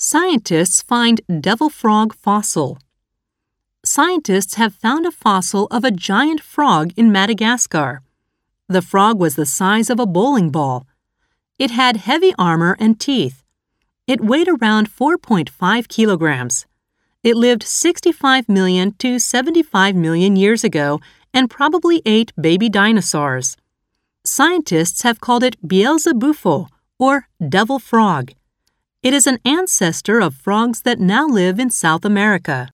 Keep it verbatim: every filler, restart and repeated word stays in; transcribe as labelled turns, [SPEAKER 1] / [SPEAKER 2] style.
[SPEAKER 1] Scientists find devil frog fossil. Scientists have found a fossil of a giant frog in Madagascar. The frog was the size of a bowling ball. It had heavy armor and teeth. It weighed around four point five kilograms. It lived sixty-five million to seventy-five million years ago and probably ate baby dinosaurs. Scientists have called it Beelzebufo, or devil frog. It is an ancestor of frogs that now live in South America.